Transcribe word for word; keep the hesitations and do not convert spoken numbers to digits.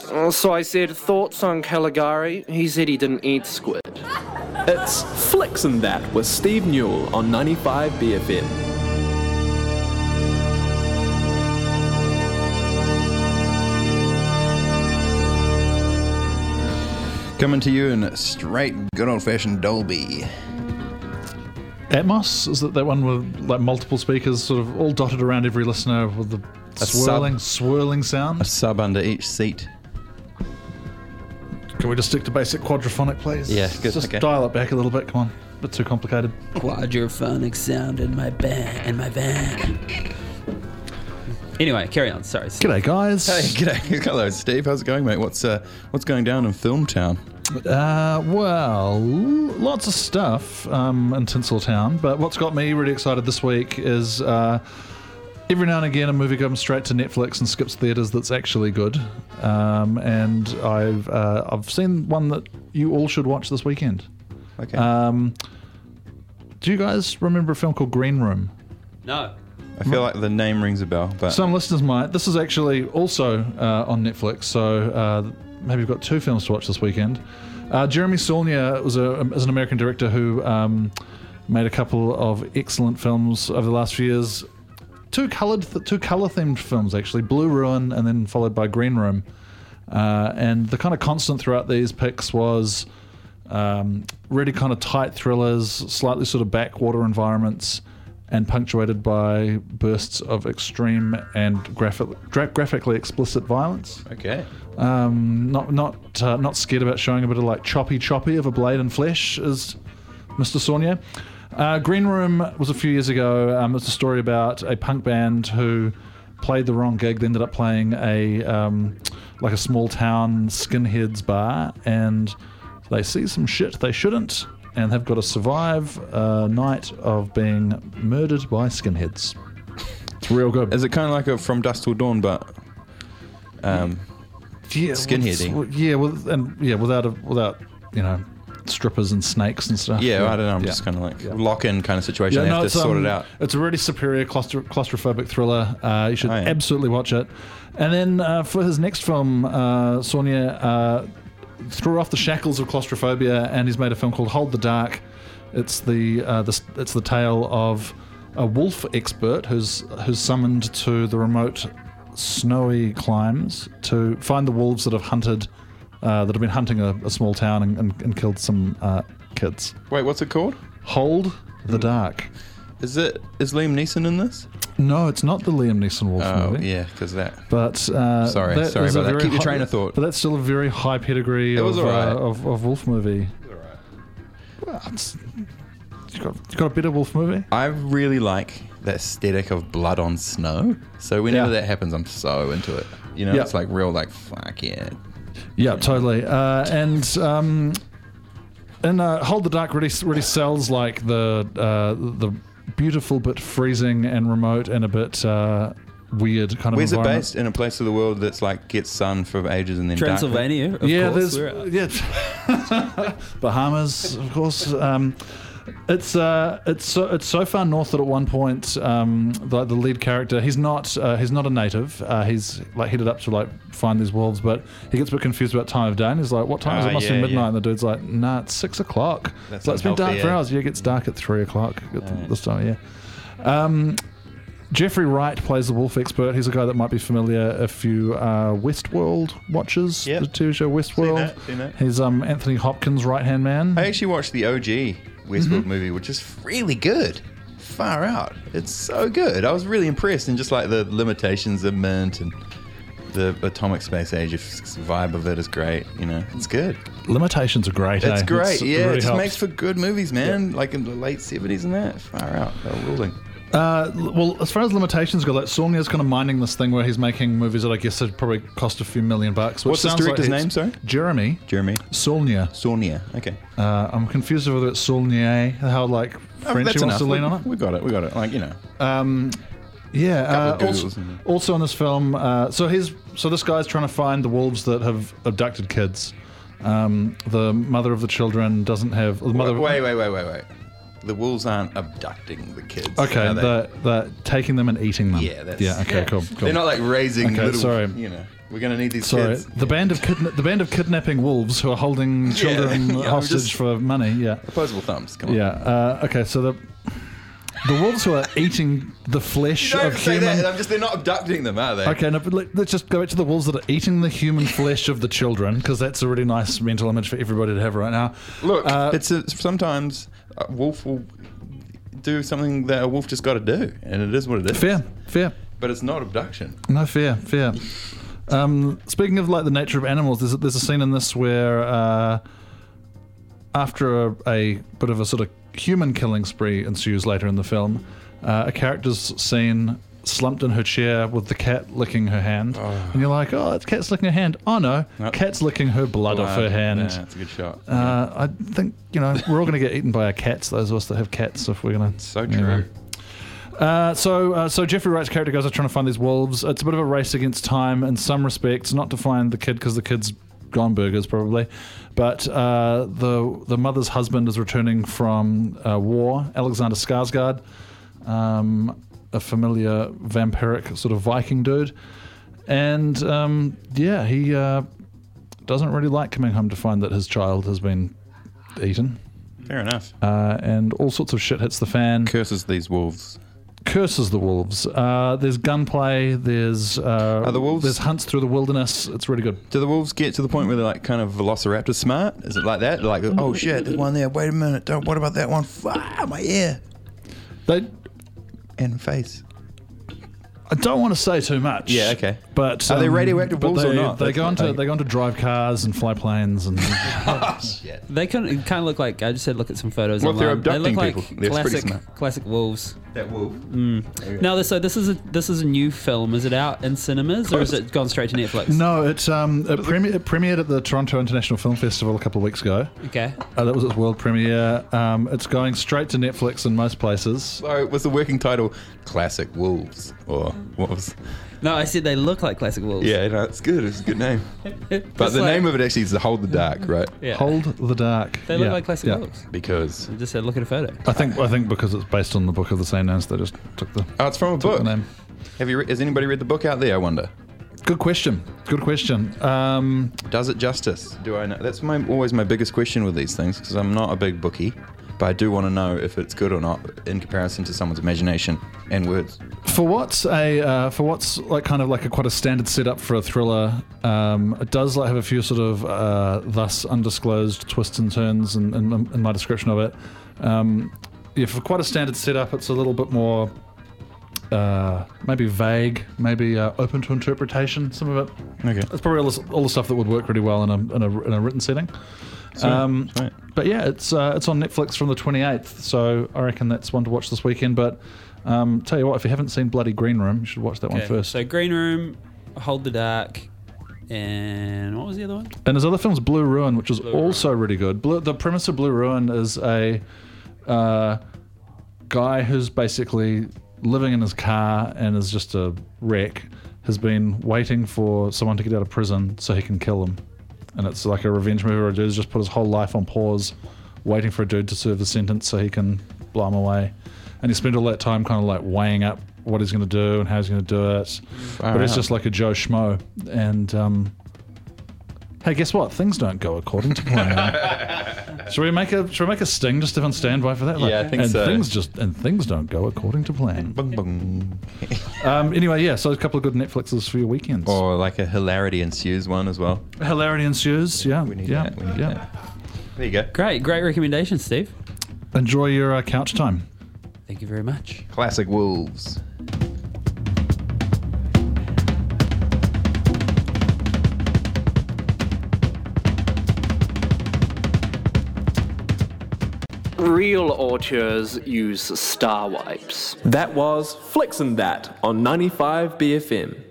Uh, so I said, thoughts on Caligari? He said he didn't eat squid. It's Flicks and That with Steve Newell on ninety-five B F M. Coming to you in straight, good old-fashioned Dolby. Atmos? Is that that one with like multiple speakers sort of all dotted around every listener with the A swirling, sub- swirling sound? A sub under each seat. Can we just stick to basic quadraphonic, please? Yeah, good, Just okay. dial it back a little bit. Come on, a bit too complicated. Quadraphonic sound in my van, in my van. Anyway, carry on. Sorry. G'day, guys. Hey, g'day. Hello, Steve. How's it going, mate? What's uh, what's going down in Film Town? Uh, well, lots of stuff um, in Tinseltown, but what's got me really excited this week is uh, every now and again a movie comes straight to Netflix and skips theatres that's actually good. Um, and I've uh, I've seen one that you all should watch this weekend. Okay. Um, do you guys remember a film called Green Room? No. I feel like the name rings a bell, but Some listeners might. This is actually also uh, on Netflix, so uh, maybe we've got two films to watch this weekend. Uh, Jeremy Saulnier was a, is an American director who um, made a couple of excellent films over the last few years. Two coloured, th- two colour-themed films actually, Blue Ruin and then followed by Green Room. Uh, and the kind of constant throughout these picks was um, really kind of tight thrillers, slightly sort of backwater environments, and punctuated by bursts of extreme and graphic, gra- graphically explicit violence. okay. Um, not not uh, not scared about showing a bit of like choppy choppy of a blade and flesh, as Mister Saulnier. Uh, Green Room was a few years ago. Um, it's a story about a punk band who played the wrong gig. They ended up playing a um, like a small town skinheads bar, and they see some shit they shouldn't, and have got to survive a night of being murdered by skinheads. It's real good. Is it kind of like a From Dusk Till Dawn, but um, yeah, skinheady? with- Yeah, with, and yeah, without a, without you know strippers and snakes and stuff. yeah, I don't know. I'm Yeah. just kind of like Yeah. lock-in kind of situation. Yeah, they no, have to it's, sort um, it out. It's a really superior claustro- claustrophobic thriller. Uh, you should Oh, yeah. absolutely watch it. And then uh, for his next film, uh, Saulnier uh, threw off the shackles of claustrophobia, and he's made a film called Hold the Dark. It's the, uh, the it's the tale of a wolf expert who's who's summoned to the remote snowy climes to find the wolves that have hunted uh, that have been hunting a, a small town and, and, and killed some uh, kids. Wait, what's it called? Hold the Dark. Is it is Liam Neeson in this? No, it's not the Liam Neeson wolf Oh, movie. yeah, because that. But uh, Sorry, that sorry is a about that. very Keep your high- train of thought. But that's still a very high pedigree It of, was alright. uh, of of wolf movie. Well, it's, you got you got a better wolf movie? I really like the aesthetic of blood on snow. So whenever Yeah. that happens, I'm so into it. You know, Yeah. it's like real, like fuck yeah. Yeah, totally. Uh, and um, and uh, Hold the Dark really really sells like the uh, the beautiful but freezing and remote and a bit uh, weird kind of Where's it environment. based? In a place of the world that's like gets sun for ages and then dark? Transylvania, of yeah, course. there's We're- yeah, Bahamas, of course. Um, it's uh, it's so it's so far north that at one point, um, the, the lead character, he's not uh, he's not a native. Uh, he's like headed up to like find these wolves, but he gets a bit confused about time of day. And he's like, "What time is Ah, it? Must yeah, be midnight." yeah. And the dude's like, "Nah, it's six o'clock." That's So it's been dark unhealthy, for eh? hours. Yeah, it gets dark at three o'clock at the- Right. this time of year. Um, Jeffrey Wright plays the wolf expert. He's a guy that might be familiar if you are Westworld watchers, Yep. the T V show Westworld. that, seen that. He's um, Anthony Hopkins' right-hand man. I actually watched the O G Westworld movie, which is really good. Far out. It's so good. I was really impressed, and just like the limitations of Mint and the atomic space age vibe of it is great. You know, it's good. Limitations are great. It's eh? great. it yeah, really it just helps. makes for good movies, man. Like in the late seventies and that. Far out. They were ruling. Uh, well, as far as limitations go, like Saulnier's kind of minding this thing where he's making movies that I guess would probably cost a few million bucks. Which What's this sounds director's like name, sorry? Jeremy Jeremy Saulnier. Saulnier. Okay. Uh, I'm confused whether it's Saulnier, how like Oh, French that's he wants enough. to lean we, on it. We got it. We got it. Like, you know. Um, yeah. Uh, Couple of also, Googles and- also in this film, uh, so he's so this guy's trying to find the wolves that have abducted kids. Um, the mother of the children doesn't have the mother. Wait, wait, wait, wait, wait. the wolves aren't abducting the kids. Okay, are they? the the taking them and eating them. Yeah, that's- yeah. Okay, yeah. cool. cool. They're not like raising Okay, little. sorry. You know, we're gonna need these Sorry, kids. the band of kidna- the band of kidnapping wolves who are holding children Yeah, I'm hostage just- for money. Yeah, Opposable thumbs. Come on. yeah. Uh, okay, so the the wolves who are eating the flesh Don't of say human. that. I'm just. They're not abducting them, are they? Okay, no, but let, let's just go back to the wolves that are eating the human flesh of the children, because that's a really nice mental image for everybody to have right now. Look, Uh, it's a, sometimes a wolf will do something that a wolf just got to do, and it is what it is. Fair, fair. But it's not abduction. No, fair, fair. Um, speaking of like the nature of animals, there's a, there's a scene in this where uh, after a, a bit of a sort of human killing spree ensues later in the film, uh, a character's seen slumped in her chair with the cat licking her hand, and you're like, oh, it's cat's licking her hand. Oh no, Nope. cat's licking her blood off her hand. Yeah, that's a good shot. Uh, I think, you know, we're all going to get eaten by our cats, those of us that have cats, if we're going to. So true. Uh, so, uh, so Jeffrey Wright's character goes out trying to find these wolves. It's a bit of a race against time in some respects, not to find the kid because the kid's gone burgers probably, but uh, the the mother's husband is returning from uh, war, Alexander Skarsgård, um, a familiar vampiric sort of Viking dude, and um, yeah, he uh, doesn't really like coming home to find that his child has been eaten, Fair enough. uh, and all sorts of shit hits the fan. Curses these wolves. Curses the wolves. Uh, there's gunplay. There's uh, Are the wolves- There's hunts through the wilderness. It's really good. Do the wolves get to the point where they're like kind of velociraptor smart? Is it like that? They're like, oh shit, there's one there. Wait a minute. Don't. What about that one? Ah, my ear They. and face. I don't want to say too much. Yeah, okay. But Are they um, radioactive but wolves they, or not? They That's go the on to thing. they go on to drive cars and fly planes and Shit. They kind of, kind of look like, I just said look at some photos Well, if they're online. They look abducting like people, they're pretty classic, smart. classic wolves. That wolf. No, so this is a this is a new film. Is it out in cinemas or is it gone straight to Netflix? no, it um it, premi- it premiered at the Toronto International Film Festival a couple of weeks ago. Okay. Uh, that was its world premiere. Um, it's going straight to Netflix in most places. So was the working title Classic Wolves or what was? No, I said they look like classic wolves. Yeah, no, it's good. It's a good name. But It's the like- name of it actually is The Hold the Dark, right? Yeah. Hold the Dark. They look Yeah, like classic yeah. wolves. Because I just said look at a photo. I think I think because it's based on the book of the same name, so they just took the, oh, it's from a took book. the name. Have you? Re- has anybody read the book out there? I wonder. Good question. Good question. Um, Does it justice? Do I know? That's my always my biggest question with these things because I'm not a big bookie, but I do want to know if it's good or not in comparison to someone's imagination and words. for what's a uh, for what's like kind of like a quite a standard setup for a thriller, um, it does like have a few sort of uh, thus undisclosed twists and turns in, in, in my description of it. Um, yeah, for quite a standard setup, it's a little bit more uh, maybe vague, maybe uh, open to interpretation. Some of it. Okay. It's probably all the, all the stuff that would work really well in a in a, in a written setting. Um, Sweet. but yeah, it's uh, it's on Netflix from the twenty-eighth, so I reckon that's one to watch this weekend. But um, tell you what, if you haven't seen Bloody Green Room, you should watch that one Okay, first. So Green Room, Hold the Dark, and what was the other one? And his other film's Blue Ruin, which is Blue also really good. Blue, the premise of Blue Ruin is a uh, guy who's basically living in his car and is just a wreck, has been waiting for someone to get out of prison so he can kill him. And it's like a revenge movie where a dude's just put his whole life on pause, waiting for a dude to serve the sentence so he can blow him away. And he spent all that time kind of like weighing up what he's going to do and how he's going to do it. Far but it's out. just like a Joe Schmo. And um, hey, guess what? Things don't go according to plan. Should we make a Should we make a sting just on standby for that? Like, Yeah, I think and so. Things just and things don't go according to plan. Bung, bung. Um, anyway, yeah. So a couple of good Netflixes for your weekends. Or like a hilarity ensues one as well. Hilarity ensues. Yeah, We need yeah, that. We need yeah. that. There you go. Great, great recommendation, Steve. Enjoy your uh, couch time. Thank you very much. Classic Wolves. Real auteurs use star wipes. That was Flicks and That on ninety-five B F M.